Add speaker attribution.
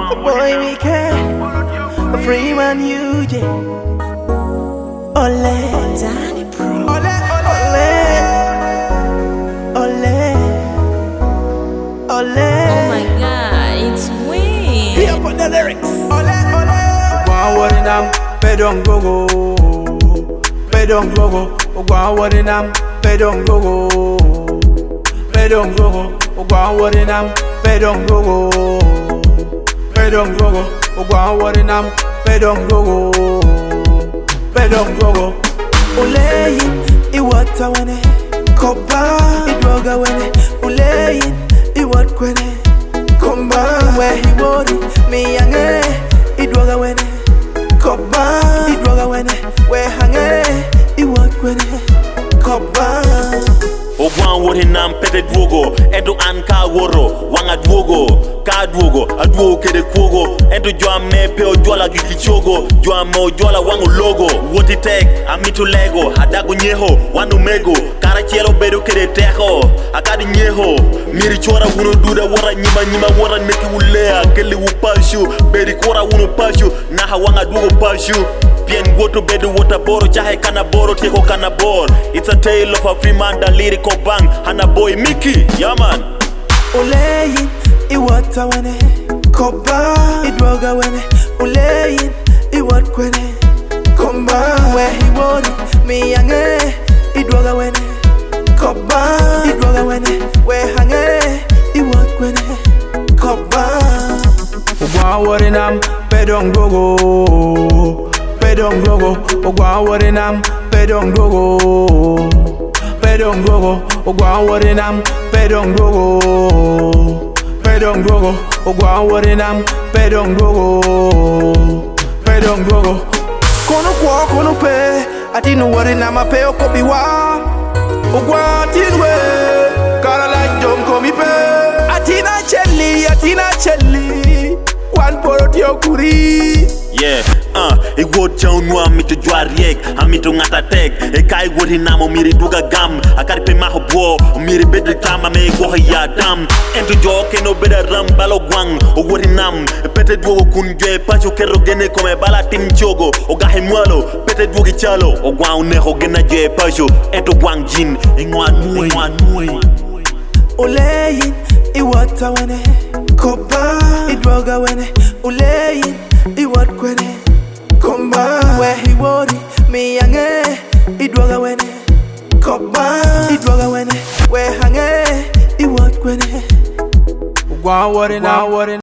Speaker 1: Boy, we can a free man, you, yeah. Ole, Danny Pro. Ole, ole, ole, ole.
Speaker 2: Oh my God, it's Wayne.
Speaker 1: Here put the lyrics. Ole, ole.
Speaker 3: Gwan wari nam, pedong gogo. Pedong gogo. Gwan wari nam, pedong gogo. Pedong gogo. Gwan wari nam, pedong gogo. Pedong gogo. Gwan wari nam, pedong gogo. Pedong gogo.
Speaker 1: Uleyin, iwata wene. Koba, idroga wene. Uleyin, iwat kwene. Komba, where he worry, me yange. Idroga wene. Koba, idroga wene. Where hange, iwat kwene. Koba.
Speaker 4: Ogwan wori nam pete dwogo Edo an ka woro Wanga dwogo Ka dwogo Adwogo kede kwogo Edo joa me pe o jola giki chogo Joa me o jola wangu logo Woti tek Amitu lego Hadago nyeho Wanu mego Kara chielo bedo kede teho Akadi nyeho Miri chora wuno duda Wara nyima wara neki ulea Keli upashu Beri kora wuno pashu Naha wanga dwogo pashu Bien woto bedu wota boro Jahe kana boro Teko kana bor It's a tale of a free man Da lyrical bang Hana boy Mickey Yeah man
Speaker 1: Uleyin Iwata wene Koba Idroga wene Uleyin Iwat kwene Komba Where he worry Me yange Idroga wene Koba Idroga wene Where hange Iwat kwene Koba
Speaker 3: Gwan wari nam, pedong gogo. Pedong gogo, gwan wari nam, pedong gogo. Pedong gogo, gwan wari nam, pedong gogo. Pedong gogo, gwan wari nam, pedong gogo. Pedong gogo.
Speaker 1: Kono kwa kono pe Atinu wari na mape okobi wa Ogwa tinwe Kara like jom komi pe Atina chelli Wan poro tiyo kuri
Speaker 4: Yeah Igwo chau nwa mito jwa riek Amito ngata tek Kai wori namo miri duga gam Akari pe maho bo Miri bedri tama me igwo ya dam Ento jo keno beda ram balo gwang O wori nam Pete dwogo kunjwe Pacho kero gene kome bala tim chogo O gahe mwalo Pete dwogi chalo O gwang uneho gena jwe pacho Ento gwang jin Ingwa nui
Speaker 1: Uleyin Iwata wene Koba Idroga wene Uleyin Iwat kwene Komba Where he worry Me yange Idroga wene Koba Idroga wene Where hange Iwat kwene
Speaker 3: Gwan wari nam,